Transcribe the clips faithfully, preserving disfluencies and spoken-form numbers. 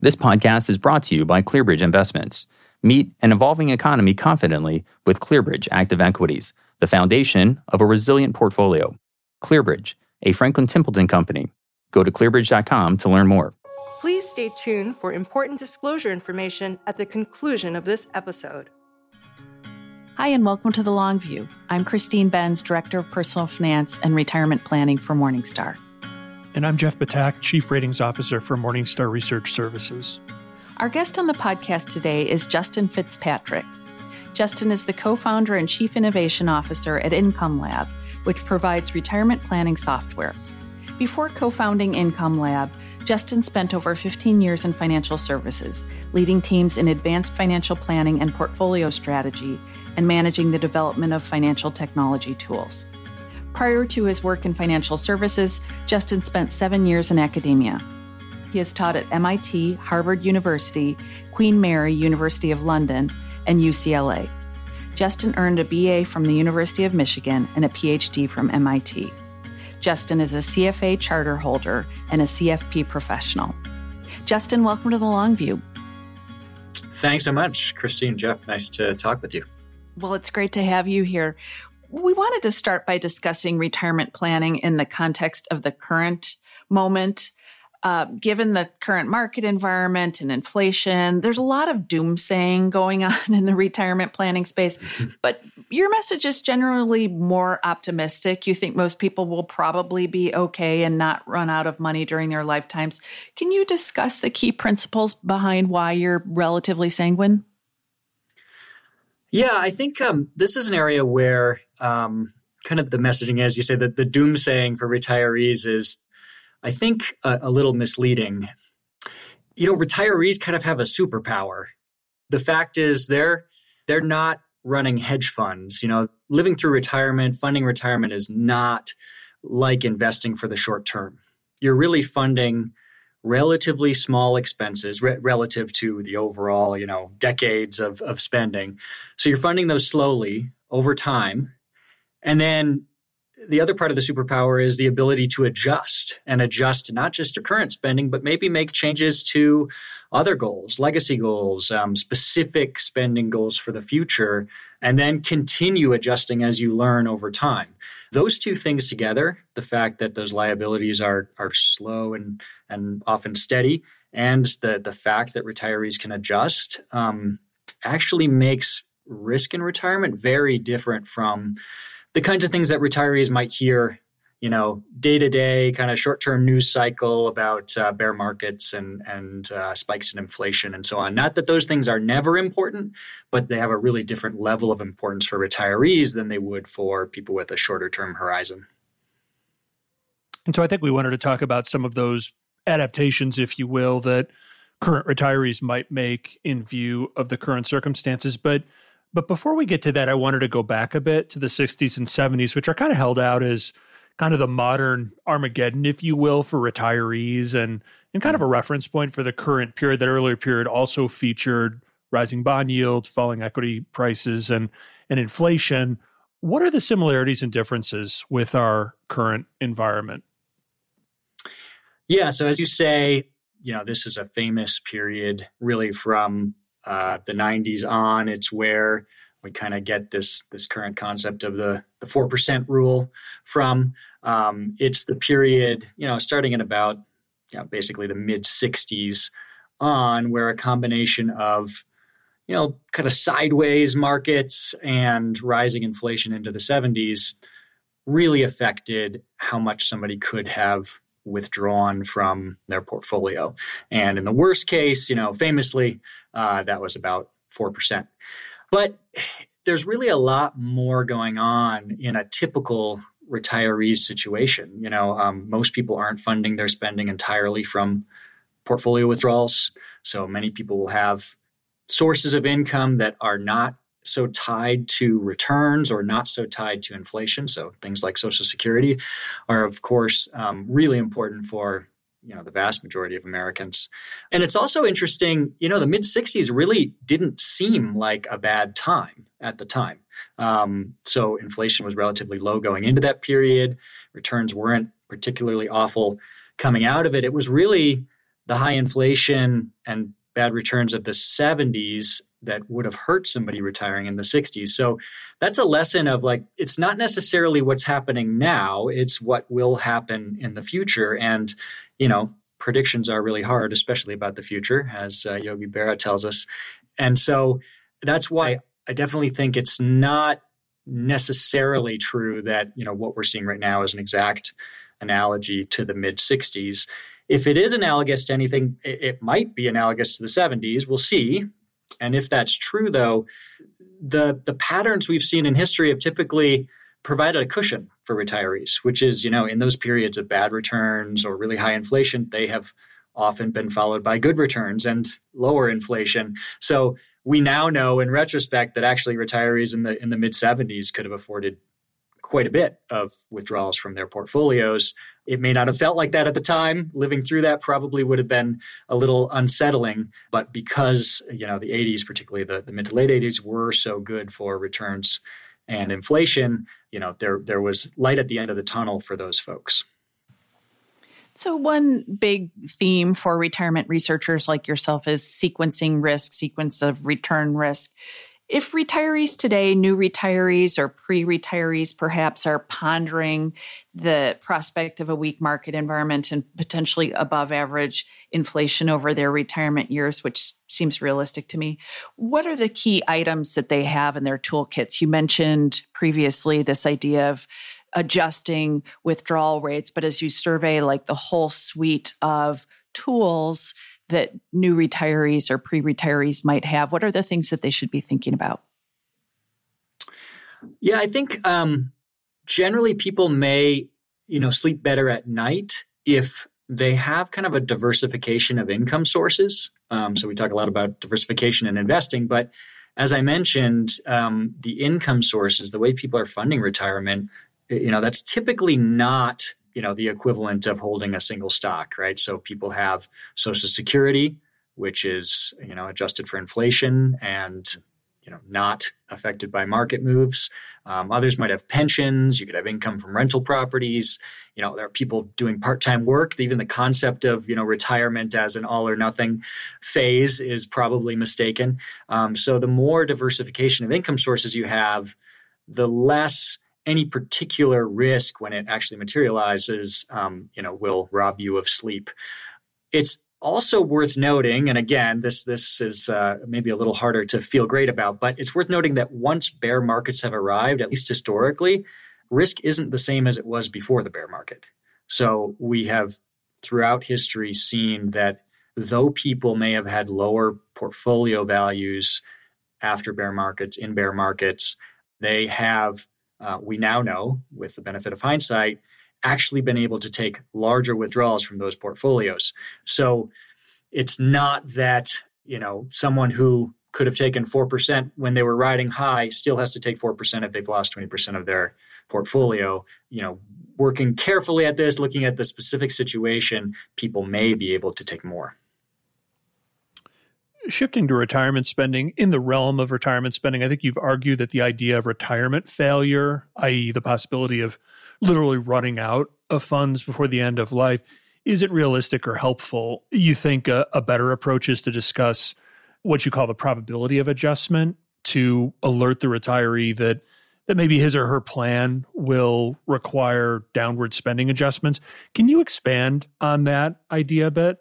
This podcast is brought to you by ClearBridge Investments. Meet an evolving economy confidently with ClearBridge Active Equities, the foundation of a resilient portfolio. ClearBridge, a Franklin Templeton company. Go to clearbridge dot com to learn more. Please stay tuned for important disclosure information at the conclusion of this episode. Hi, and welcome to The Long View. I'm Christine Benz, Director of Personal Finance and Retirement Planning for Morningstar. And I'm Jeff Batak, Chief Ratings Officer for Morningstar Research Services. Our guest on the podcast today is Justin Fitzpatrick. Justin is the co-founder and Chief Innovation Officer at Income Lab, which provides retirement planning software. Before co-founding Income Lab, Justin spent over fifteen years in financial services, leading teams in advanced financial planning and portfolio strategy, and managing the development of financial technology tools. Prior to his work in financial services, Justin spent seven years in academia. He has taught at M I T, Harvard University, Queen Mary, University of London, and U C L A. Justin earned a B A from the University of Michigan and a P H D from M I T. Justin is a C F A charter holder and a C F P professional. Justin, welcome to The Long View. Thanks so much, Christine, Jeff. Nice to talk with you. Well, it's great to have you here. We wanted to start by discussing retirement planning in the context of the current moment. Uh, given the current market environment and inflation, there's a lot of doomsaying going on in the retirement planning space. But your message is generally more optimistic. You think most people will probably be okay and not run out of money during their lifetimes. Can you discuss the key principles behind why you're relatively sanguine? Yeah, I think um, this is an area where um, kind of the messaging, as you say, that the doomsaying for retirees is, I think, a, a little misleading. You know, retirees kind of have a superpower. The fact is they're they're not running hedge funds. You know, living through retirement, funding retirement is not like investing for the short term. You're really funding relatively small expenses re- relative to the overall, you know, decades of, of spending. So you're funding those slowly over time. And then the other part of the superpower is the ability to adjust and adjust not just your current spending, but maybe make changes to other goals, legacy goals, um, specific spending goals for the future, and then continue adjusting as you learn over time. Those two things together, the fact that those liabilities are are slow and and often steady, and the, the fact that retirees can adjust, um, actually makes risk in retirement very different from the kinds of things that retirees might hear, you know, day-to-day kind of short-term news cycle about uh, bear markets and, and uh, spikes in inflation and so on. Not that those things are never important, but they have a really different level of importance for retirees than they would for people with a shorter-term horizon. And so I think we wanted to talk about some of those adaptations, if you will, that current retirees might make in view of the current circumstances. But But before we get to that, I wanted to go back a bit to the sixties and seventies, which are kind of held out as kind of the modern Armageddon, if you will, for retirees and, and kind of a reference point for the current period. That earlier period also featured rising bond yield, falling equity prices, and, and inflation. What are the similarities and differences with our current environment? Yeah, so as you say, you know, this is a famous period really from Uh, the nineties on. It's where we kind of get this this current concept of the the four percent rule from. Um, it's the period, you know, starting in about you know, basically the mid sixties on, where a combination of, you know, kind of sideways markets and rising inflation into the seventies really affected how much somebody could have withdrawn from their portfolio. And in the worst case, you know, famously, uh, that was about four percent. But there's really a lot more going on in a typical retiree situation. You know, um, most people aren't funding their spending entirely from portfolio withdrawals. So many people will have sources of income that are not so tied to returns or not so tied to inflation. So things like Social Security are, of course, um, really important for, you know, the vast majority of Americans. And it's also interesting, you know, the mid sixties really didn't seem like a bad time at the time. Um, so inflation was relatively low going into that period. Returns weren't particularly awful coming out of it. It was really the high inflation and bad returns of the seventies that would have hurt somebody retiring in the sixties. So that's a lesson of like, it's not necessarily what's happening now, it's what will happen in the future. And, you know, predictions are really hard, especially about the future, as uh, Yogi Berra tells us. And so that's why I definitely think it's not necessarily true that, you know, what we're seeing right now is an exact analogy to the mid sixties. If it is analogous to anything, it, it might be analogous to the seventies. We'll see. And if that's true, though, the the patterns we've seen in history have typically provided a cushion for retirees, which is, you know, in those periods of bad returns or really high inflation, they have often been followed by good returns and lower inflation. So we now know in retrospect that actually retirees in the in the mid seventies could have afforded quite a bit of withdrawals from their portfolios. It may not have felt like that at the time. Living through that probably would have been a little unsettling. But because, you know, the eighties, particularly the, the mid to late eighties, were so good for returns and inflation, you know, there there was light at the end of the tunnel for those folks. So one big theme for retirement researchers like yourself is sequencing risk, sequence of return risk. If retirees today, new retirees or pre-retirees perhaps are pondering the prospect of a weak market environment and potentially above average inflation over their retirement years, which seems realistic to me, what are the key items that they have in their toolkits? You mentioned previously this idea of adjusting withdrawal rates, but as you survey like the whole suite of tools that new retirees or pre-retirees might have, what are the things that they should be thinking about? Yeah, I think um, generally people may, you know, sleep better at night if they have kind of a diversification of income sources. Um, so we talk a lot about diversification and investing, but as I mentioned, um, the income sources, the way people are funding retirement, you know, that's typically not, you know, the equivalent of holding a single stock, right? So people have Social Security, which is, you know, adjusted for inflation and, you know, not affected by market moves. Um, others might have pensions. You could have income from rental properties. You know, there are people doing part-time work. Even the concept of, you know, retirement as an all or nothing phase is probably mistaken. Um, so the more diversification of income sources you have, the less any particular risk when it actually materializes, um, you know, will rob you of sleep. It's also worth noting, and again, this this is uh, maybe a little harder to feel great about, but it's worth noting that once bear markets have arrived, at least historically, risk isn't the same as it was before the bear market. So we have throughout history seen that though people may have had lower portfolio values after bear markets, in bear markets, they have Uh, we now know, with the benefit of hindsight, actually been able to take larger withdrawals from those portfolios. So it's not that, you know, someone who could have taken four percent when they were riding high still has to take four percent if they've lost twenty percent of their portfolio. You know, working carefully at this, looking at the specific situation, people may be able to take more. Shifting to retirement spending, in the realm of retirement spending, I think you've argued that the idea of retirement failure, that is the possibility of literally running out of funds before the end of life, isn't realistic or helpful. You think a, a better approach is to discuss what you call the probability of adjustment to alert the retiree that that maybe his or her plan will require downward spending adjustments. Can you expand on that idea a bit?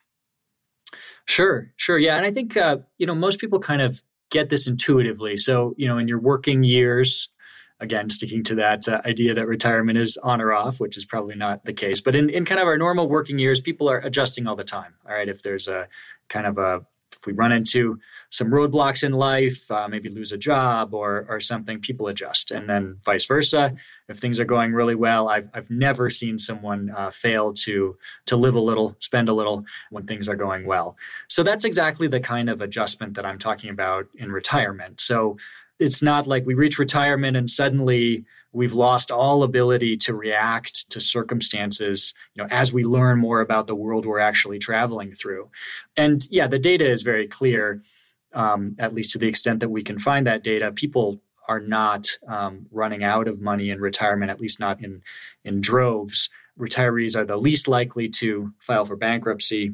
Sure, sure. Yeah. And I think, uh, you know, most people kind of get this intuitively. So, you know, in your working years, again, sticking to that uh, idea that retirement is on or off, which is probably not the case. But in, in kind of our normal working years, people are adjusting all the time. All right. If there's a kind of a, if we run into some roadblocks in life, uh, maybe lose a job or or something, people adjust. And then vice versa. If things are going really well, I've I've never seen someone uh, fail to to live a little, spend a little when things are going well. So that's exactly the kind of adjustment that I'm talking about in retirement. So it's not like we reach retirement and suddenly we've lost all ability to react to circumstances, you know, as we learn more about the world we're actually traveling through. And yeah, the data is very clear, um, at least to the extent that we can find that data. People are not um, running out of money in retirement, at least not in, in droves. Retirees are the least likely to file for bankruptcy.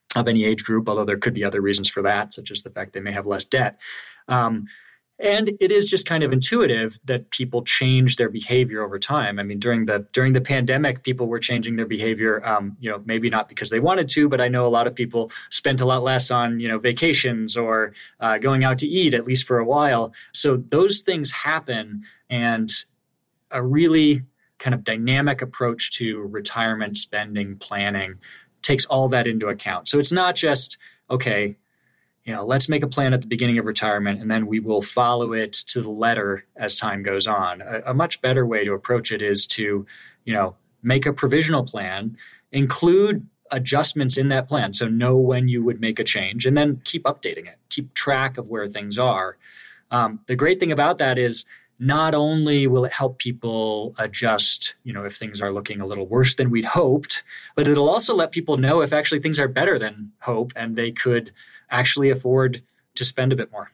of any age group, although there could be other reasons for that, such as the fact they may have less debt. Um, and it is just kind of intuitive that people change their behavior over time. I mean, during the during the pandemic, people were changing their behavior, um, you know, maybe not because they wanted to, but I know a lot of people spent a lot less on, you know, vacations or uh, going out to eat, at least for a while. So those things happen, and a really kind of dynamic approach to retirement spending planning takes all that into account. So it's not just, okay, you know, let's make a plan at the beginning of retirement and then we will follow it to the letter as time goes on. A, a much better way to approach it is to, you know, make a provisional plan, include adjustments in that plan. So know when you would make a change and then keep updating it, keep track of where things are. Um, the great thing about that is not only will it help people adjust, you know, if things are looking a little worse than we'd hoped, but it'll also let people know if actually things are better than hope and they could actually afford to spend a bit more.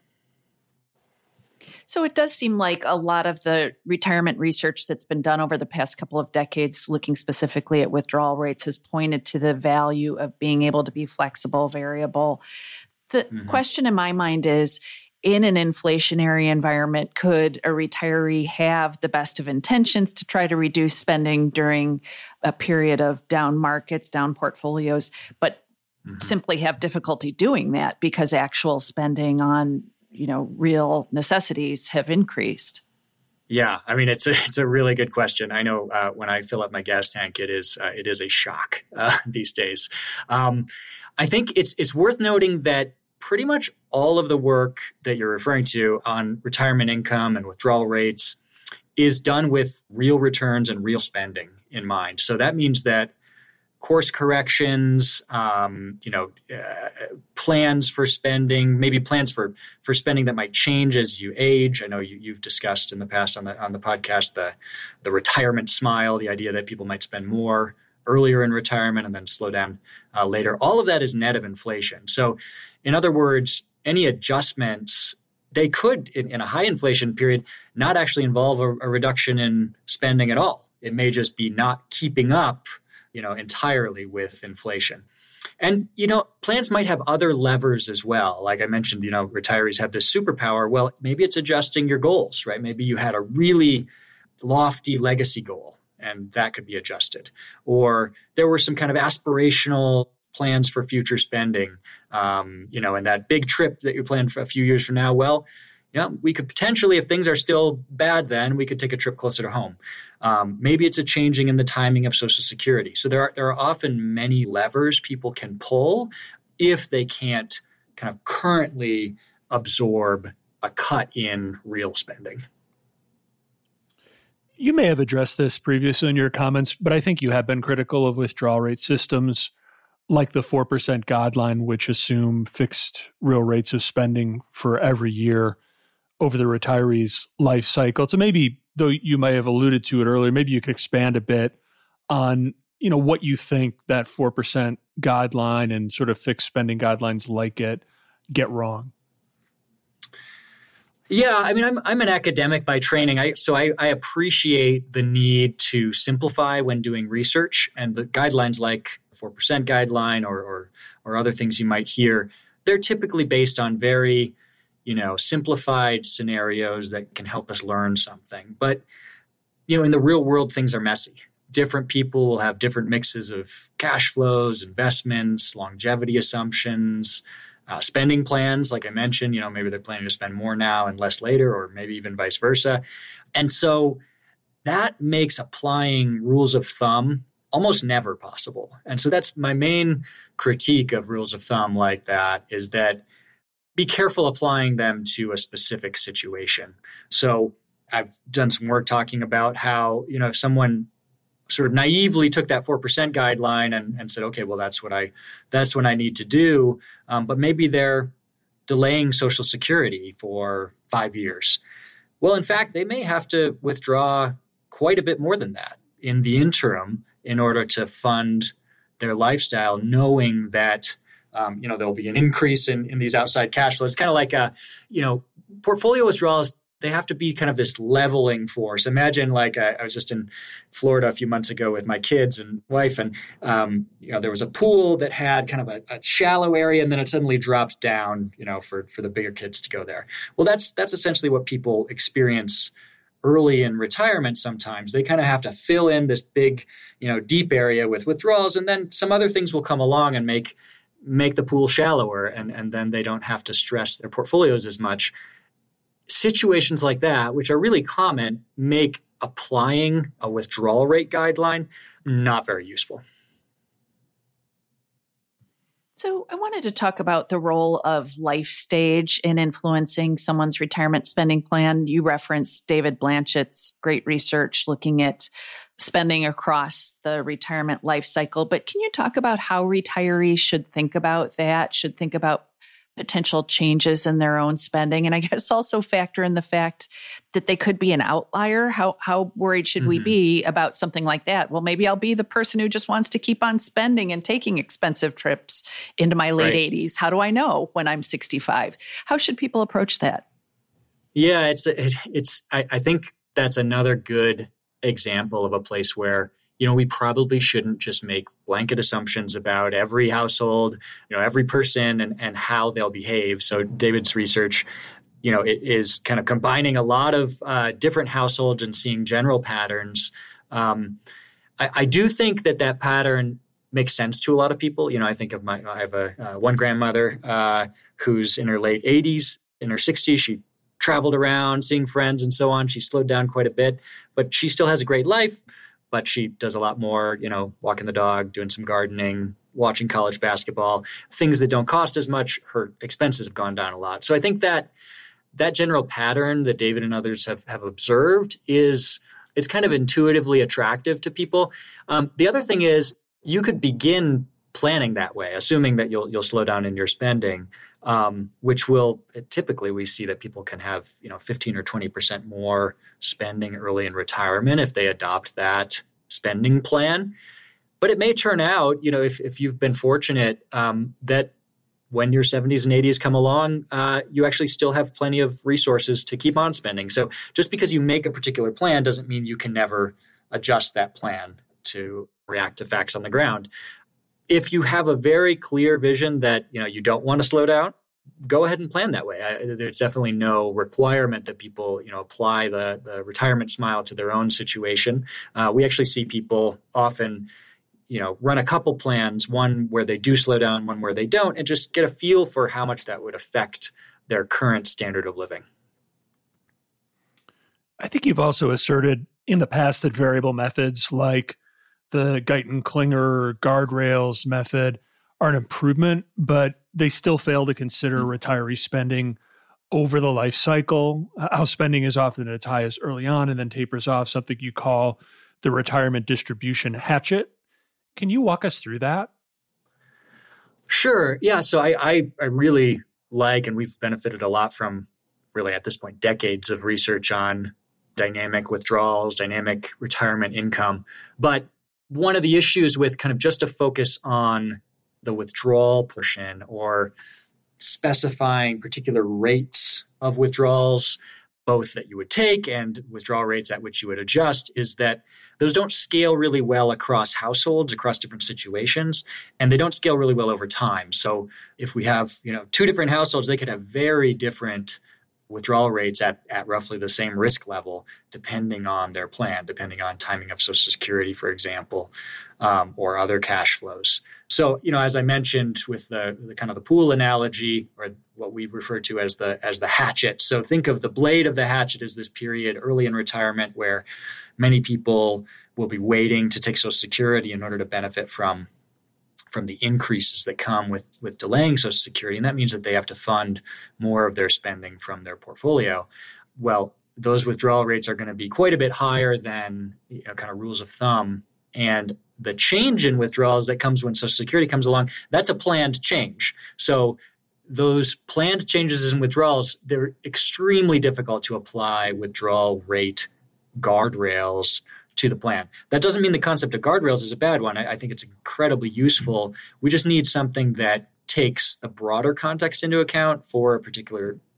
So it does seem like a lot of the retirement research that's been done over the past couple of decades, looking specifically at withdrawal rates, has pointed to the value of being able to be flexible, variable. The mm-hmm. question in my mind is, in an inflationary environment, could a retiree have the best of intentions to try to reduce spending during a period of down markets, down portfolios, but mm-hmm. simply have difficulty doing that because actual spending on, you know, real necessities have increased? Yeah, I mean, it's a, it's a really good question. I know uh, when I fill up my gas tank, it is uh, it is a shock uh, these days. Um, I think it's it's worth noting that pretty much all of the work that you're referring to on retirement income and withdrawal rates is done with real returns and real spending in mind. So that means that course corrections, um, you know, uh, plans for spending, maybe plans for, for spending that might change as you age. I know you, you've discussed in the past on the on the podcast the the retirement smile, the idea that people might spend more earlier in retirement and then slow down uh, later. All of that is net of inflation. So in other words, any adjustments, they could, in, in a high inflation period, not actually involve a, a reduction in spending at all. It may just be not keeping up, you know, entirely with inflation. And, you know, plans might have other levers as well. Like I mentioned, you know, retirees have this superpower. Well, maybe it's adjusting your goals, right? Maybe you had a really lofty legacy goal, and that could be adjusted. Or there were some kind of aspirational plans for future spending, um, you know, and that big trip that you planned for a few years from now. Well, you know, we could potentially, if things are still bad, then we could take a trip closer to home. Um, maybe it's a changing in the timing of Social Security. So there are there are often many levers people can pull if they can't kind of currently absorb a cut in real spending. You may have addressed this previously in your comments, but I think you have been critical of withdrawal rate systems like the four percent guideline, which assume fixed real rates of spending for every year over the retiree's life cycle. So maybe, though you may have alluded to it earlier, maybe you could expand a bit on, you know, what you think that four percent guideline and sort of fixed spending guidelines like it get wrong. Yeah, I mean, I'm I'm an academic by training, I, so I, I appreciate the need to simplify when doing research, and the guidelines like the four percent guideline or, or or other things you might hear, they're typically based on very, you know, simplified scenarios that can help us learn something. But, you know, in the real world, things are messy. Different people will have different mixes of cash flows, investments, longevity assumptions, Uh, spending plans, like I mentioned, you know, maybe they're planning to spend more now and less later, or maybe even vice versa. And so that makes applying rules of thumb almost never possible. And so that's my main critique of rules of thumb like that, is that be careful applying them to a specific situation. So I've done some work talking about how, you know, if someone sort of naively took that four percent guideline and, and said, okay, well, that's what I, that's what I need to do. Um, but maybe they're delaying Social Security for five years. Well, in fact, they may have to withdraw quite a bit more than that in the interim in order to fund their lifestyle, knowing that, um, you know, there'll be an increase in, in these outside cash flows. It's kind of like, a, you know, portfolio withdrawals they have to be kind of this leveling force. Imagine like I, I was just in Florida a few months ago with my kids and wife, and um, you know there was a pool that had kind of a, a shallow area, and then it suddenly dropped down, you know, for for the bigger kids to go there. Well, that's that's essentially what people experience early in retirement. Sometimes they kind of have to fill in this big, you know, deep area with withdrawals, and then some other things will come along and make make the pool shallower, and and then they don't have to stress their portfolios as much. Situations like that, which are really common, make applying a withdrawal rate guideline not very useful. So I wanted to talk about the role of life stage in influencing someone's retirement spending plan. You referenced David Blanchett's great research looking at spending across the retirement life cycle, but can you talk about how retirees should think about that, should think about potential changes in their own spending? And I guess also factor in the fact that they could be an outlier. How how worried should mm-hmm. we be about something like that? Well, maybe I'll be the person who just wants to keep on spending and taking expensive trips into my late right. eighties. How do I know when I'm sixty-five? How should people approach that? Yeah, it's it, it's. I, I think that's another good example of a place where, you know, we probably shouldn't just make blanket assumptions about every household, you know, every person and, and how they'll behave. So David's research, you know, it is kind of combining a lot of uh, different households and seeing general patterns. Um, I, I do think that that pattern makes sense to a lot of people. You know, I think of my, I have a uh, one grandmother uh, who's in her late eighties, in her sixties. She traveled around, seeing friends and so on. She slowed down quite a bit, but she still has a great life. But she does a lot more, you know, walking the dog, doing some gardening, watching college basketball, things that don't cost as much. Her expenses have gone down a lot. So I think that that general pattern that David and others have, have observed is, it's kind of intuitively attractive to people. Um, the other thing is you could begin planning that way, assuming that you'll you'll slow down in your spending, um, which will typically we see that people can have, you know, fifteen or twenty percent more spending early in retirement if they adopt that spending plan. But it may turn out, you know, if, if you've been fortunate um, that when your seventies and eighties come along, uh, you actually still have plenty of resources to keep on spending. So just because you make a particular plan doesn't mean you can never adjust that plan to react to facts on the ground. If you have a very clear vision that, you know, you don't want to slow down, go ahead and plan that way. I, there's definitely no requirement that people, you know, apply the, the retirement smile to their own situation. Uh, we actually see people often, you know, run a couple plans, one where they do slow down, one where they don't, and just get a feel for how much that would affect their current standard of living. I think you've also asserted in the past that variable methods like the Guyton-Klinger guardrails method are an improvement, but they still fail to consider retiree spending over the life cycle, how spending is often at its highest early on and then tapers off, something you call the retirement distribution hatchet. Can you walk us through that? Sure. Yeah. So I, I, I really like, and we've benefited a lot from really at this point, decades of research on dynamic withdrawals, dynamic retirement income. But one of the issues with kind of just a focus on the withdrawal portion or specifying particular rates of withdrawals, both that you would take and withdrawal rates at which you would adjust, is that those don't scale really well across households, across different situations, and they don't scale really well over time. So if we have, you know, two different households, they could have very different withdrawal rates at, at roughly the same risk level, depending on their plan, depending on timing of Social Security, for example, um, or other cash flows. So, you know, as I mentioned with the, the kind of the pool analogy, or what we refer to as the as the hatchet. So think of the blade of the hatchet as this period early in retirement where many people will be waiting to take Social Security in order to benefit from from the increases that come with, with delaying Social Security. And that means that they have to fund more of their spending from their portfolio. Well, those withdrawal rates are going to be quite a bit higher than, you know, kind of rules of thumb. And the change in withdrawals that comes when Social Security comes along, that's a planned change. So those planned changes in withdrawals, they're extremely difficult to apply withdrawal rate guardrails to the plan. That doesn't mean the concept of guardrails is a bad one. I, I think it's incredibly useful. We just need something that takes the broader context into account for a particular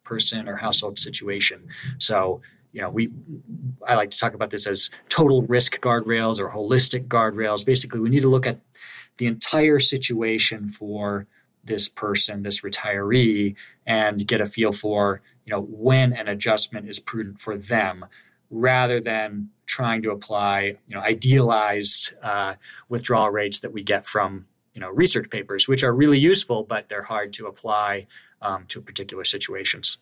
person or household situation. So, you know, we I like to talk about this as total risk guardrails or holistic guardrails. Basically, we need to look at the entire situation for this person, this retiree, and get a feel for, you know, when an adjustment is prudent for them, rather than trying to apply, you know, idealized uh, withdrawal rates that we get from, you know, research papers, which are really useful, but they're hard to apply um, to particular situations.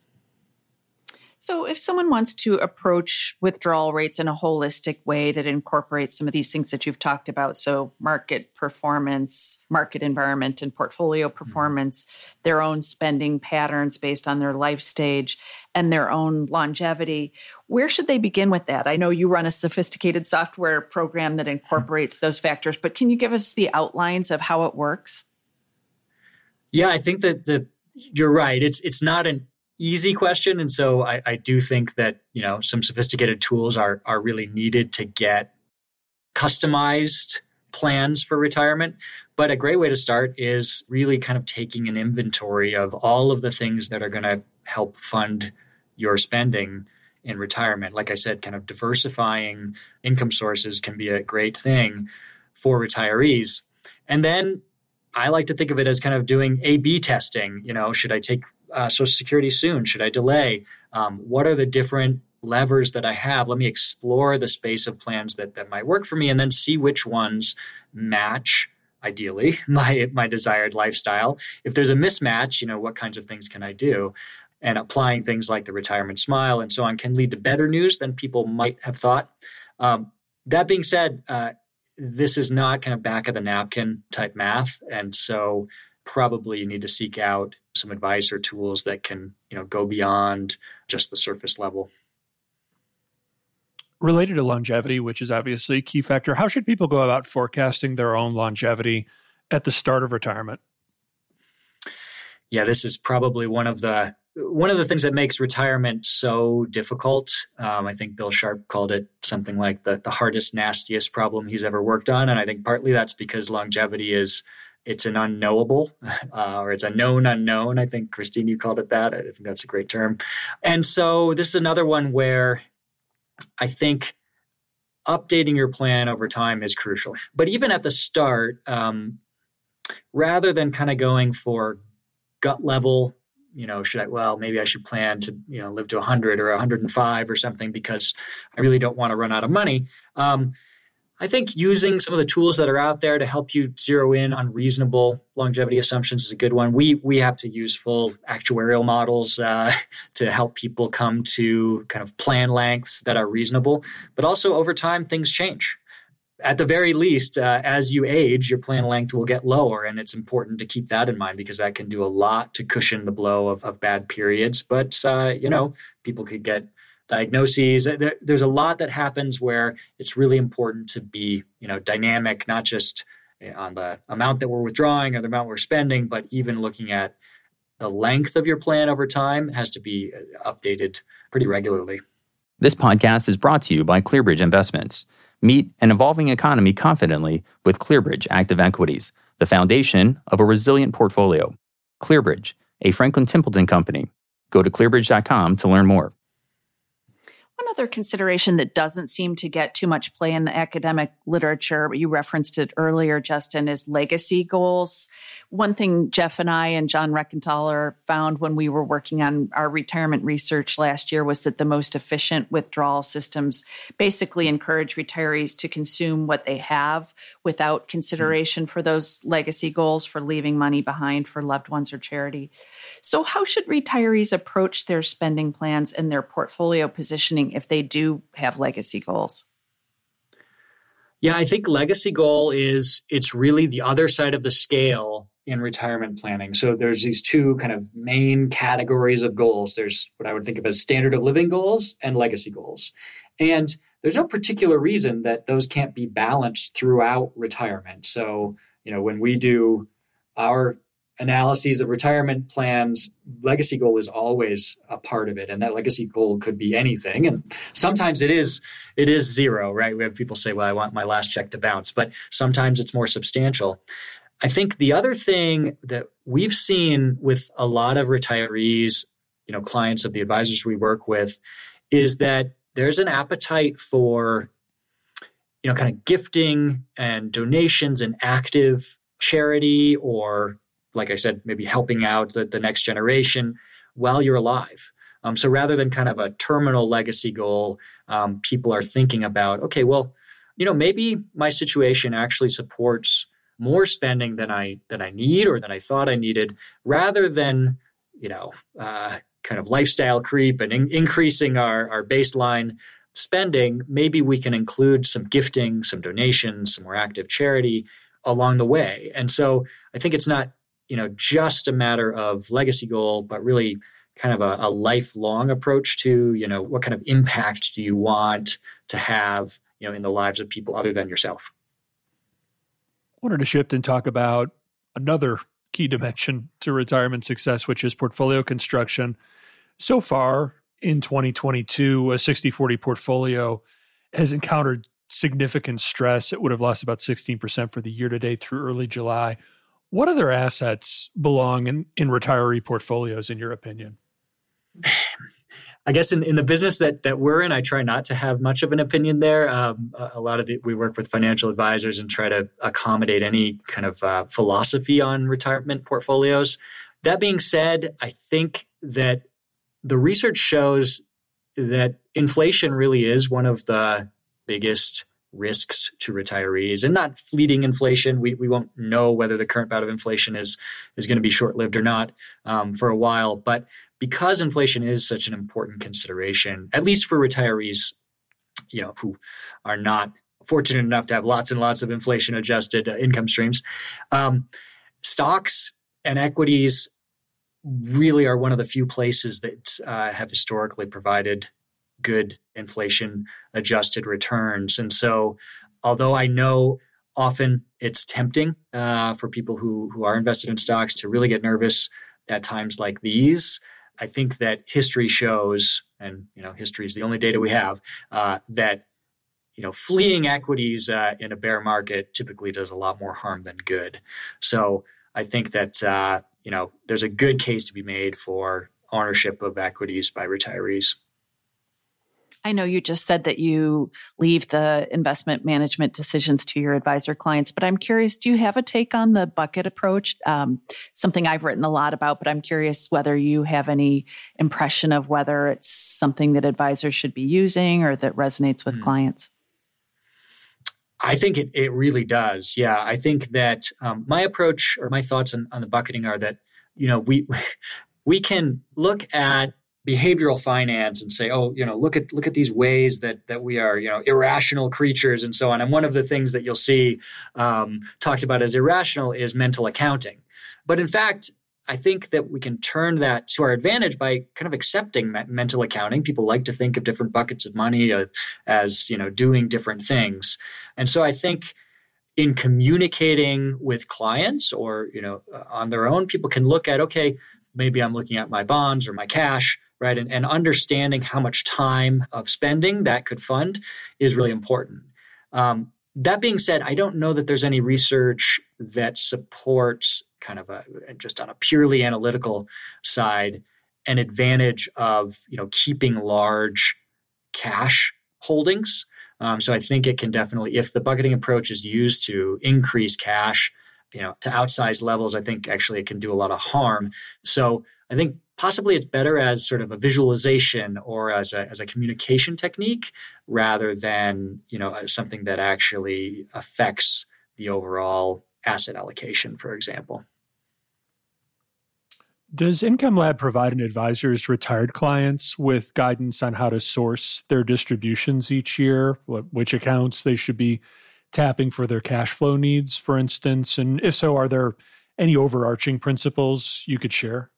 So if someone wants to approach withdrawal rates in a holistic way that incorporates some of these things that you've talked about, so market performance, market environment, and portfolio performance, mm-hmm. their own spending patterns based on their life stage, and their own longevity, where should they begin with that? I know you run a sophisticated software program that incorporates those factors, but can you give us the outlines of how it works? Yeah, I think that the you're right. It's it's not an easy question. And so I, I do think that, you know, some sophisticated tools are are really needed to get customized plans for retirement. But a great way to start is really kind of taking an inventory of all of the things that are going to help fund your spending in retirement. Like I said, kind of diversifying income sources can be a great thing for retirees. And then I like to think of it as kind of doing A B testing. You know, should I take Uh, Social Security soon? Should I delay? Um, what are the different levers that I have? Let me explore the space of plans that, that might work for me, and then see which ones match, ideally, my my desired lifestyle. If there's a mismatch, you know, what kinds of things can I do? And applying things like the retirement smile and so on can lead to better news than people might have thought. Um, that being said, uh, this is not kind of back of the napkin type math, and so probably you need to seek out some advice or tools that can, you know, go beyond just the surface level. Related to longevity, which is obviously a key factor, how should people go about forecasting their own longevity at the start of retirement? Yeah, this is probably one of the one of the things that makes retirement so difficult. Um, I think Bill Sharp called it something like the the hardest, nastiest problem he's ever worked on, and I think partly that's because longevity is It's an unknowable, uh, or it's a known unknown. I think, Christine, you called it that. I think that's a great term. And so this is another one where I think updating your plan over time is crucial. But even at the start, um, rather than kind of going for gut level, you know, should I, well, maybe I should plan to, you know, live to one hundred or one hundred five or something because I really don't want to run out of money. Um, I think using some of the tools that are out there to help you zero in on reasonable longevity assumptions is a good one. We we have to use full actuarial models uh, to help people come to kind of plan lengths that are reasonable. But also over time, things change. At the very least, uh, as you age, your plan length will get lower. And it's important to keep that in mind because that can do a lot to cushion the blow of, of bad periods. But, uh, you know, people could get diagnoses. There's a lot that happens where it's really important to be, you know, dynamic, not just on the amount that we're withdrawing or the amount we're spending, but even looking at the length of your plan over time has to be updated pretty regularly. This podcast is brought to you by ClearBridge Investments. Meet an evolving economy confidently with ClearBridge Active Equities, the foundation of a resilient portfolio. ClearBridge, a Franklin Templeton company. Go to clearbridge dot com to learn more. One other consideration that doesn't seem to get too much play in the academic literature, but you referenced it earlier, Justin, is legacy goals. One thing Jeff and I and John Reckenthaler found when we were working on our retirement research last year was that the most efficient withdrawal systems basically encourage retirees to consume what they have without consideration for those legacy goals, for leaving money behind for loved ones or charity. So how should retirees approach their spending plans and their portfolio positioning if they do have legacy goals? Yeah, I think legacy goal is, it's really the other side of the scale in retirement planning. So there's these two kind of main categories of goals. There's what I would think of as standard of living goals and legacy goals. And there's no particular reason that those can't be balanced throughout retirement. So, you know, when we do our analyses of retirement plans, legacy goal is always a part of it. And that legacy goal could be anything. And sometimes it is it is zero, right? We have people say, well, I want my last check to bounce. But sometimes it's more substantial. I think the other thing that we've seen with a lot of retirees you know, clients of the advisors we work with is that there's an appetite for, you know, kind of gifting and donations and active charity, or like I said, maybe helping out the, the next generation while you're alive. Um, so rather than kind of a terminal legacy goal, um, people are thinking about, okay, well, you know, maybe my situation actually supports more spending than I than I need or than I thought I needed, rather than, you know, uh, kind of lifestyle creep and in- increasing our, our baseline spending. Maybe we can include some gifting, some donations, some more active charity along the way. And so I think it's not, you know, just a matter of legacy goal, but really kind of a, a lifelong approach to, you know, what kind of impact do you want to have, you know, in the lives of people other than yourself. I wanted to shift and talk about another key dimension to retirement success, which is portfolio construction. So far in twenty twenty-two, a sixty forty portfolio has encountered significant stress. It would have lost about sixteen percent for the year to date through early July. What other assets belong in, in retiree portfolios, in your opinion? I guess in, in the business that that we're in, I try not to have much of an opinion there. Um, a, a lot of it, we work with financial advisors and try to accommodate any kind of uh, philosophy on retirement portfolios. That being said, I think that the research shows that inflation really is one of the biggest risks to retirees, and not fleeting inflation. We we won't know whether the current bout of inflation is is going to be short-lived or not um, for a while. But because inflation is such an important consideration, at least for retirees, you know, who are not fortunate enough to have lots and lots of inflation-adjusted uh, income streams, um, stocks and equities really are one of the few places that uh, have historically provided good inflation-adjusted returns. And so, although I know often it's tempting uh, for people who who are invested in stocks to really get nervous at times like these, I think that history shows, and you know, history is the only data we have, uh, that you know, fleeing equities uh, in a bear market typically does a lot more harm than good. So I think that uh, you know, there's a good case to be made for ownership of equities by retirees. I know you just said that you leave the investment management decisions to your advisor clients, but I'm curious, do you have a take on the bucket approach? Um, something I've written a lot about, but I'm curious whether you have any impression of whether it's something that advisors should be using or that resonates with mm. clients. I think it, it really does. Yeah, I think that um, my approach or my thoughts on, on the bucketing are that, you know, we we can look at behavioral finance and say, oh, you know, look at look at these ways that that we are, you know, irrational creatures and so on. And one of the things that you'll see um, talked about as irrational is mental accounting. But in fact, I think that we can turn that to our advantage by kind of accepting me- mental accounting. People like to think of different buckets of money uh, as, you know, doing different things. And so I think in communicating with clients or, you know, uh, on their own, people can look at, okay, maybe I'm looking at my bonds or my cash, right? And, and understanding how much time of spending that could fund is really important. Um, that being said, I don't know that there's any research that supports kind of a, just on a purely analytical side, an advantage of, you know, keeping large cash holdings. Um, so I think it can definitely, if the bucketing approach is used to increase cash, you know, to outsized levels, I think actually it can do a lot of harm. So I think possibly it's better as sort of a visualization or as a as a communication technique rather than, you know, as something that actually affects the overall asset allocation, for example. Does Income Lab provide an advisor's retired clients with guidance on how to source their distributions each year, what, which accounts they should be tapping for their cash flow needs, for instance? And if so, are there any overarching principles you could share?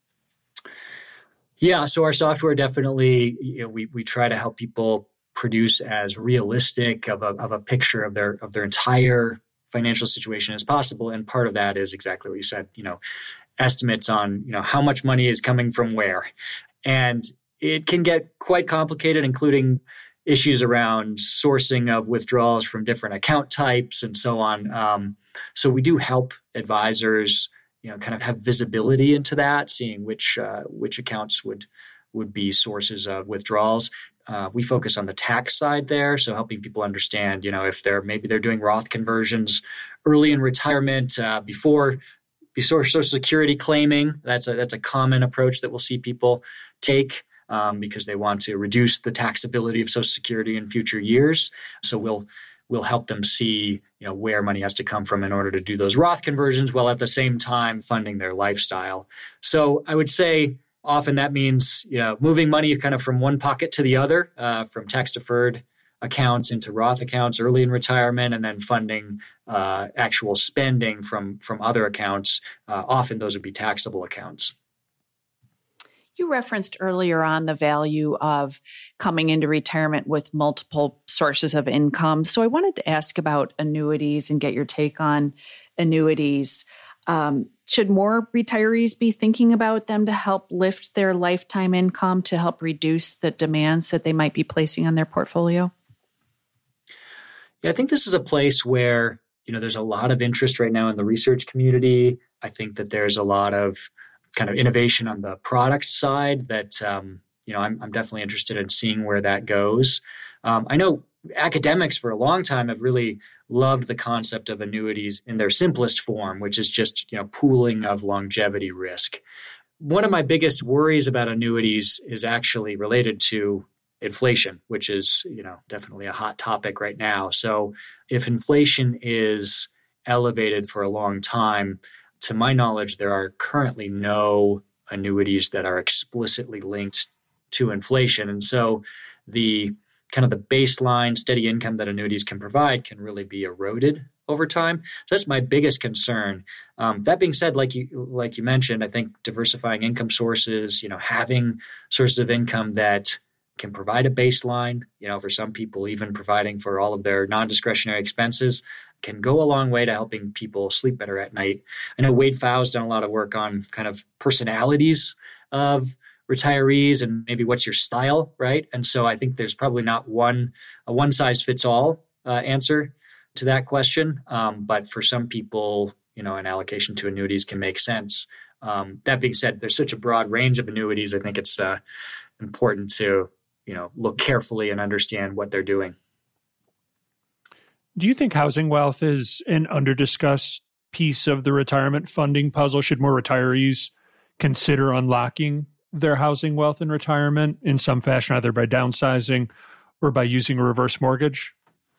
Yeah, so our software definitely, you know, we we try to help people produce as realistic of a of a picture of their of their entire financial situation as possible. And part of that is exactly what you said, you know, estimates on, you know, how much money is coming from where. And it can get quite complicated, including issues around sourcing of withdrawals from different account types and so on. Um, so we do help advisors you know, kind of have visibility into that, seeing which uh, which accounts would would be sources of withdrawals. Uh, we focus on the tax side there, so helping people understand, you know, if they're maybe they're doing Roth conversions early in retirement uh, before before Social Security claiming. That's a that's a common approach that we'll see people take um, because they want to reduce the taxability of Social Security in future years. So we'll we'll help them see, you know, where money has to come from in order to do those Roth conversions, while at the same time funding their lifestyle. So I would say often that means, you know, moving money kind of from one pocket to the other, uh, from tax-deferred accounts into Roth accounts early in retirement, and then funding uh, actual spending from, from other accounts. Uh, often those would be taxable accounts. You referenced earlier on the value of coming into retirement with multiple sources of income. So I wanted to ask about annuities and get your take on annuities. Um, should more retirees be thinking about them to help lift their lifetime income, to help reduce the demands that they might be placing on their portfolio? Yeah, I think this is a place where, you know, there's a lot of interest right now in the research community. I think that there's a lot of kind of innovation on the product side that, um, you know, I'm, I'm definitely interested in seeing where that goes. Um, I know academics for a long time have really loved the concept of annuities in their simplest form, which is just, you know, pooling of longevity risk. One of my biggest worries about annuities is actually related to inflation, which is, you know, definitely a hot topic right now. So if inflation is elevated for a long time, to my knowledge, there are currently no annuities that are explicitly linked to inflation. And so the kind of the baseline steady income that annuities can provide can really be eroded over time. So that's my biggest concern. Um, that being said, like you like you mentioned, I think diversifying income sources, you know, having sources of income that can provide a baseline, you know, for some people, even providing for all of their non-discretionary expenses, can go a long way to helping people sleep better at night. I know Wade Pfau's done a lot of work on kind of personalities of retirees and maybe what's your style, right? And so I think there's probably not one a one size fits all uh, answer to that question. Um, but for some people, you know, an allocation to annuities can make sense. Um, that being said, there's such a broad range of annuities. I think it's uh, important to, you know, look carefully and understand what they're doing. Do you think housing wealth is an under-discussed piece of the retirement funding puzzle? Should more retirees consider unlocking their housing wealth in retirement in some fashion, either by downsizing or by using a reverse mortgage?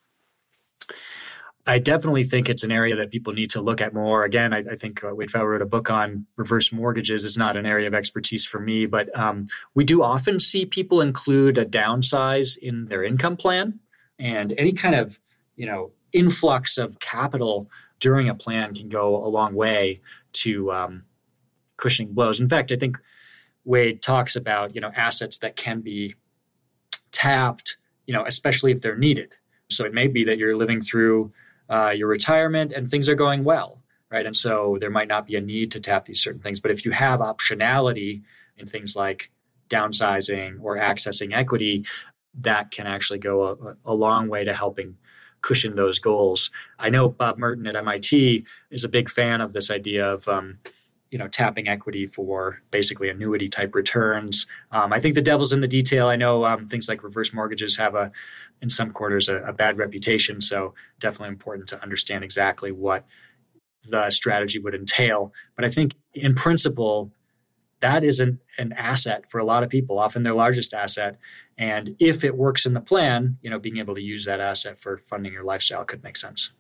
I definitely think it's an area that people need to look at more. Again, I, I think uh, Wade Pfau wrote a book on reverse mortgages. It's not an area of expertise for me, but um, we do often see people include a downsize in their income plan, and any kind of, you know, influx of capital during a plan can go a long way to um, cushioning blows. In fact, I think Wade talks about, you know, assets that can be tapped, you know, especially if they're needed. So it may be that you're living through uh, your retirement and things are going well, right? And so there might not be a need to tap these certain things. But if you have optionality in things like downsizing or accessing equity, that can actually go a, a long way to helping cushion those goals. I know Bob Merton at M I T is a big fan of this idea of, um, you know, tapping equity for basically annuity type returns. Um, I think the devil's in the detail. I know um, things like reverse mortgages have a, in some quarters, a, a bad reputation. So definitely important to understand exactly what the strategy would entail. But I think in principle, that is an, an asset for a lot of people, often their largest asset. And if it works in the plan, you know, being able to use that asset for funding your lifestyle could make sense.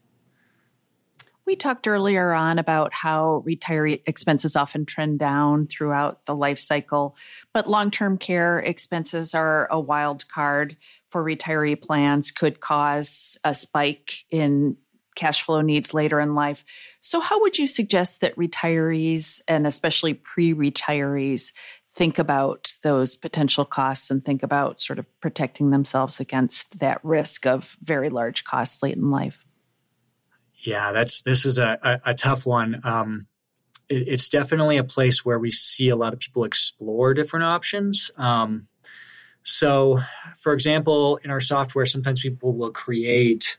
We talked earlier on about how retiree expenses often trend down throughout the life cycle, but long-term care expenses are a wild card for retiree plans, could cause a spike in cash flow needs later in life. So how would you suggest that retirees, and especially pre-retirees, think about those potential costs and think about sort of protecting themselves against that risk of very large costs late in life? Yeah, that's this is a, a, a tough one. Um, it, it's definitely a place where we see a lot of people explore different options. Um, so, for example, in our software, sometimes people will create,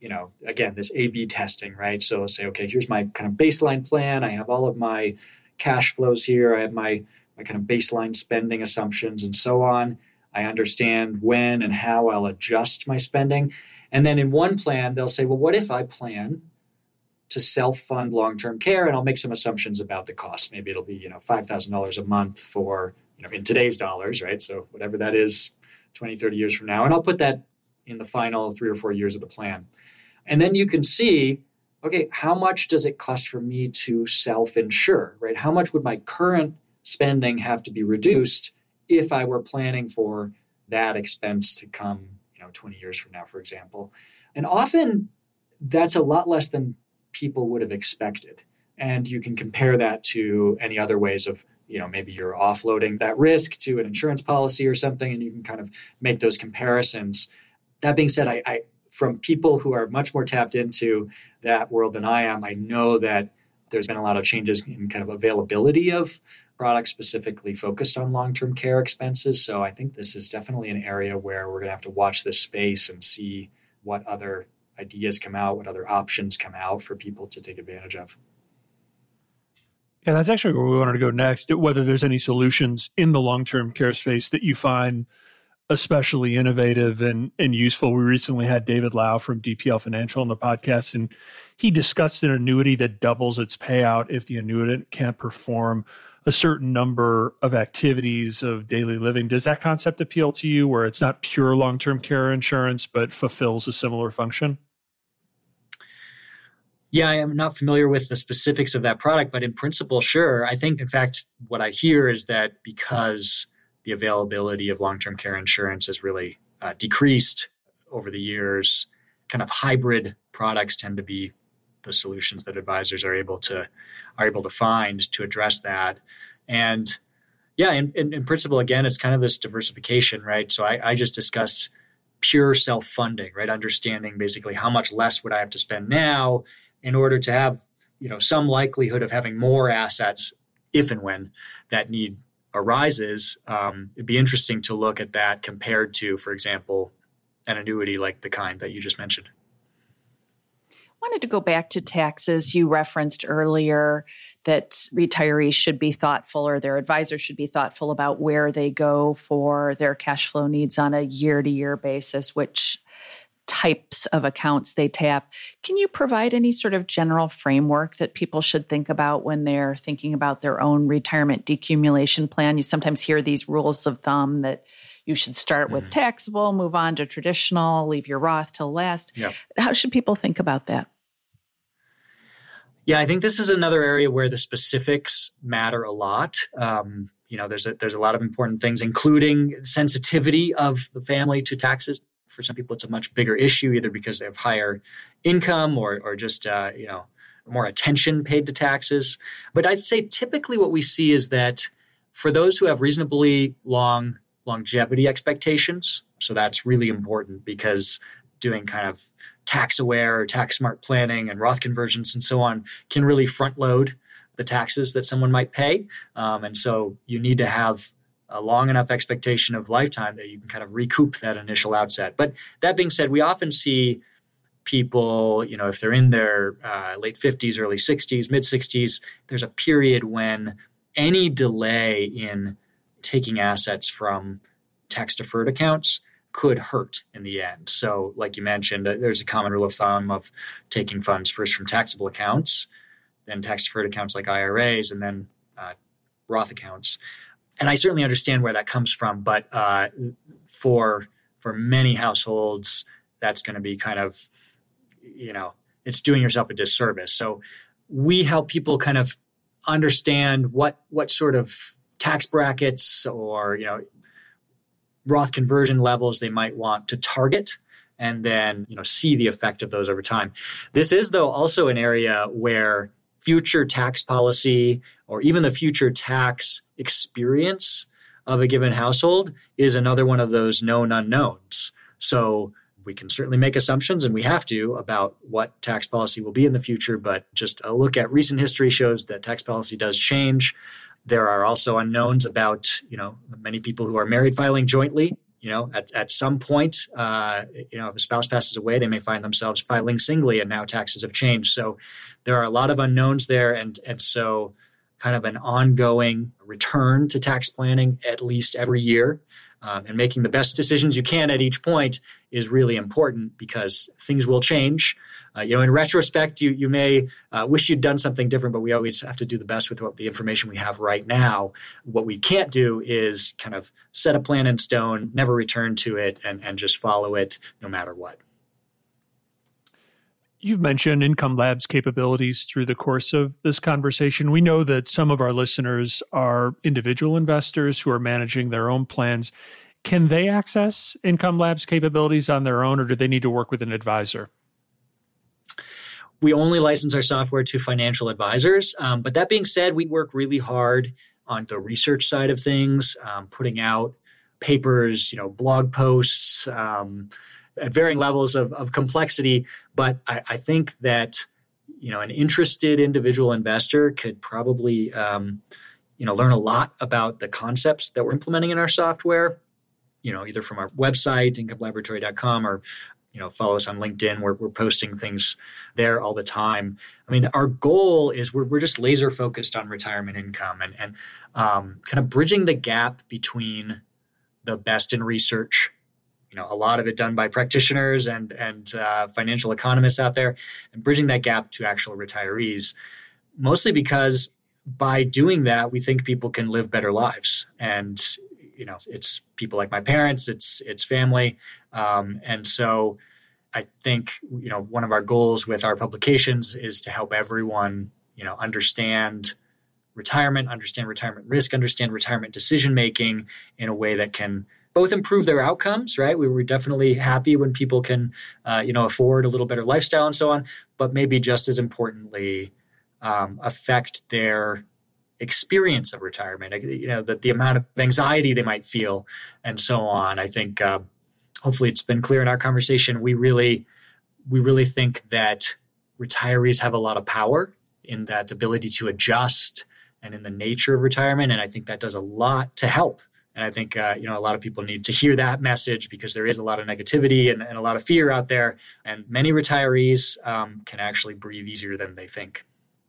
you know, again, this A B testing, right? So let's say, okay, here's my kind of baseline plan. I have all of my cash flows here. I have my, my kind of baseline spending assumptions and so on. I understand when and how I'll adjust my spending. And then in one plan, they'll say, well, what if I plan to self-fund long-term care, and I'll make some assumptions about the cost. Maybe it'll be, you know, five thousand dollars a month for, you know, in today's dollars, right? So whatever that is twenty, thirty years from now. And I'll put that in the final three or four years of the plan. And then you can see, okay, how much does it cost for me to self-insure, right? How much would my current spending have to be reduced if I were planning for that expense to come, you know, twenty years from now, for example? And often that's a lot less than people would have expected. And you can compare that to any other ways of, you know, maybe you're offloading that risk to an insurance policy or something, and you can kind of make those comparisons. That being said, I, I from people who are much more tapped into that world than I am, I know that there's been a lot of changes in kind of availability of products specifically focused on long-term care expenses. So I think this is definitely an area where we're going to have to watch this space and see what other ideas come out, what other options come out for people to take advantage of. Yeah, that's actually where we wanted to go next, whether there's any solutions in the long-term care space that you find especially innovative and, and useful. We recently had David Lau from D P L Financial on the podcast, and he discussed an annuity that doubles its payout if the annuitant can't perform a certain number of activities of daily living. Does that concept appeal to you, where it's not pure long-term care insurance, but fulfills a similar function? Yeah, I am not familiar with the specifics of that product, but in principle, sure. I think, in fact, what I hear is that because the availability of long-term care insurance has really uh, decreased over the years, kind of hybrid products tend to be the solutions that advisors are able to are able to find to address that. And yeah, in, in, in principle, again, it's kind of this diversification, right? So I, I just discussed pure self-funding, right? Understanding basically how much less would I have to spend now in order to have, you know, some likelihood of having more assets if and when that need arises. Um, it'd be interesting to look at that compared to, for example, an annuity like the kind that you just mentioned. Wanted to go back to taxes. You referenced earlier that retirees should be thoughtful, or their advisors should be thoughtful about where they go for their cash flow needs on a year-to-year basis, which types of accounts they tap. Can you provide any sort of general framework that people should think about when they're thinking about their own retirement decumulation plan? You sometimes hear these rules of thumb that you should start with taxable, move on to traditional, leave your Roth till last. Yep. How should people think about that? Yeah, I think this is another area where the specifics matter a lot. Um, you know, there's a, there's a lot of important things, including sensitivity of the family to taxes. For some people, it's a much bigger issue, either because they have higher income or or just uh, you know more attention paid to taxes. But I'd say typically what we see is that for those who have reasonably long longevity expectations, so that's really important, because doing kind of tax aware or tax smart planning and Roth conversions and so on can really front load the taxes that someone might pay. Um, and so you need to have a long enough expectation of lifetime that you can kind of recoup that initial outset. But that being said, we often see people, you know, if they're in their uh, late fifties, early sixties, mid sixties, there's a period when any delay in taking assets from tax deferred accounts could hurt in the end. So like you mentioned, there's a common rule of thumb of taking funds first from taxable accounts, then tax deferred accounts like I R As, and then uh, Roth accounts. And I certainly understand where that comes from, but uh, for for many households, that's going to be kind of, you know, it's doing yourself a disservice. So we help people kind of understand what what sort of tax brackets or, you know, Roth conversion levels they might want to target, and then, you know, see the effect of those over time. This is, though, also an area where future tax policy or even the future tax experience of a given household is another one of those known unknowns. So we can certainly make assumptions, and we have to, about what tax policy will be in the future, but just a look at recent history shows that tax policy does change. There are also unknowns about, you know, many people who are married filing jointly, You know, at, at some point, uh, you know, if a spouse passes away, they may find themselves filing singly, and now taxes have changed. So there are a lot of unknowns there. And, and so kind of an ongoing return to tax planning at least every year, um, and making the best decisions you can at each point is really important, because things will change. Uh, you know, in retrospect, you you may uh, wish you'd done something different, but we always have to do the best with what the information we have right now. What we can't do is kind of set a plan in stone, never return to it, and, and just follow it no matter what. You've mentioned Income Lab's capabilities through the course of this conversation. We know that some of our listeners are individual investors who are managing their own plans. Can they access Income Lab's capabilities on their own, or do they need to work with an advisor? We only license our software to financial advisors. Um, but that being said, we work really hard on the research side of things, um, putting out papers, you know, blog posts, um, at varying levels of, of complexity. But I, I think that, you know, an interested individual investor could probably, um, you know, learn a lot about the concepts that we're implementing in our software, you know, either from our website, income laboratory dot com, or, you know, follow us on LinkedIn. We're, we're posting things there all the time. I mean, our goal is we're, we're just laser focused on retirement income and, and um, kind of bridging the gap between the best in research, you know, a lot of it done by practitioners and, and uh, financial economists out there, and bridging that gap to actual retirees, mostly because by doing that, we think people can live better lives. And, you know, it's people like my parents, it's, it's family. Um, and so I think, you know, one of our goals with our publications is to help everyone, you know, understand retirement, understand retirement risk, understand retirement decision-making in a way that can both improve their outcomes, right? We were definitely happy when people can, uh, you know, afford a little better lifestyle and so on, but maybe just as importantly, um, affect their experience of retirement, you know, the, the amount of anxiety they might feel and so on. I think, uh, hopefully it's been clear in our conversation, we really, we really think that retirees have a lot of power in that ability to adjust and in the nature of retirement. And I think that does a lot to help. And I think, uh, you know, a lot of people need to hear that message, because there is a lot of negativity and, and a lot of fear out there. And many retirees um, can actually breathe easier than they think.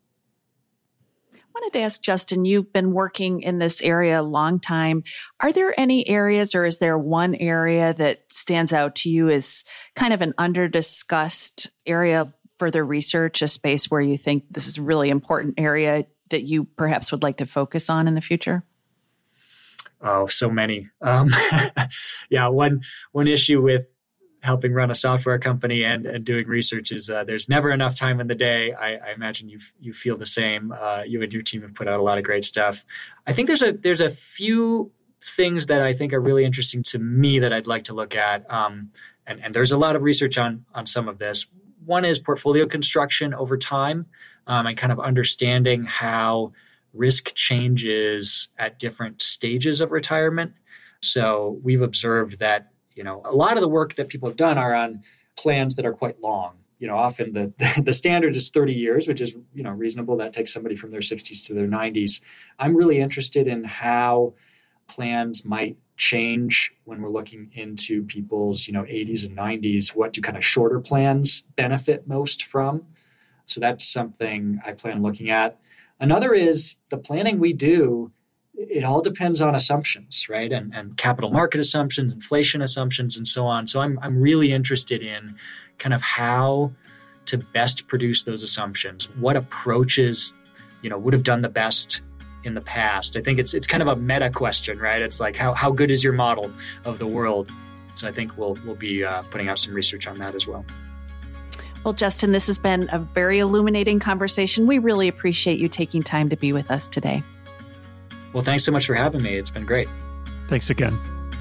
I wanted to ask Justin, you've been working in this area a long time. Are there any areas, or is there one area that stands out to you as kind of an under-discussed area of further research, a space where you think this is a really important area that you perhaps would like to focus on in the future? Oh, so many. Um, yeah, one one issue with helping run a software company and, and doing research is uh, there's never enough time in the day. I, I imagine you you feel the same. Uh, you and your team have put out a lot of great stuff. I think there's a there's a few things that I think are really interesting to me that I'd like to look at. Um, and, and there's a lot of research on on some of this. One is portfolio construction over time, um, and kind of understanding how risk changes at different stages of retirement. So we've observed that, you know, a lot of the work that people have done are on plans that are quite long. You know, often the the standard is thirty years, which is, you know, reasonable. That takes somebody from their sixties to their nineties. I'm really interested in how plans might change when we're looking into people's, you know, eighties and nineties. What do kind of shorter plans benefit most from? So that's something I plan looking at. Another is the planning we do. It all depends on assumptions, right? And, and capital market assumptions, inflation assumptions, and so on. So I'm I'm really interested in kind of how to best produce those assumptions. What approaches, you know, would have done the best in the past? I think it's it's kind of a meta question, right? It's like how how good is your model of the world? So I think we'll we'll be uh, putting out some research on that as well. Well, Justin, this has been a very illuminating conversation. We really appreciate you taking time to be with us today. Well, thanks so much for having me. It's been great. Thanks again.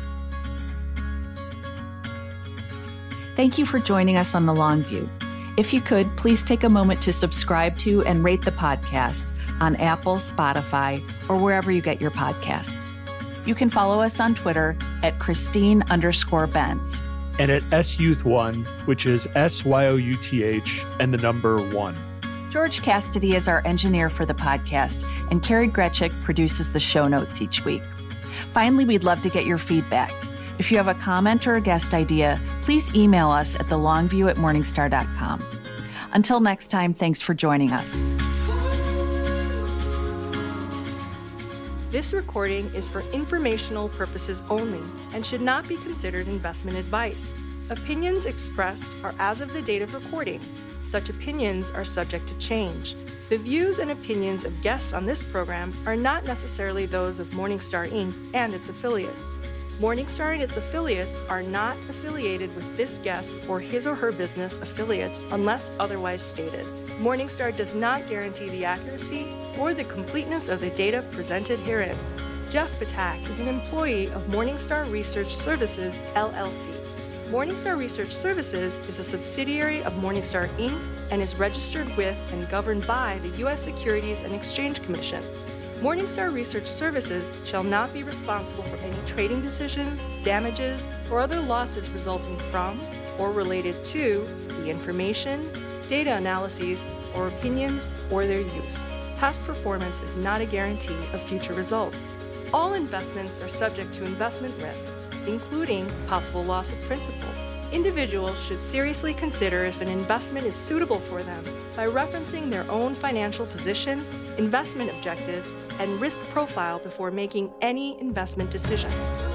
Thank you for joining us on The Long View. If you could, please take a moment to subscribe to and rate the podcast on Apple, Spotify, or wherever you get your podcasts. You can follow us on Twitter at Christine underscore Benz. And at S Youth One, which is S Y O U T H and the number one. George Cassidy is our engineer for the podcast, and Carrie Gretchick produces the show notes each week. Finally, we'd love to get your feedback. If you have a comment or a guest idea, please email us at thelongview at morningstar dot com. Until next time, thanks for joining us. This recording is for informational purposes only and should not be considered investment advice. Opinions expressed are as of the date of recording. Such opinions are subject to change. The views and opinions of guests on this program are not necessarily those of Morningstar Incorporated and its affiliates. Morningstar and its affiliates are not affiliated with this guest or his or her business affiliates unless otherwise stated. Morningstar does not guarantee the accuracy or the completeness of the data presented herein. Jeff Patak is an employee of Morningstar Research Services, L L C. Morningstar Research Services is a subsidiary of Morningstar Incorporated and is registered with and governed by the U S Securities and Exchange Commission. Morningstar Research Services shall not be responsible for any trading decisions, damages, or other losses resulting from or related to the information, data analyses, or opinions or their use. Past performance is not a guarantee of future results. All investments are subject to investment risk, including possible loss of principal. Individuals should seriously consider if an investment is suitable for them by referencing their own financial position, investment objectives, and risk profile before making any investment decision.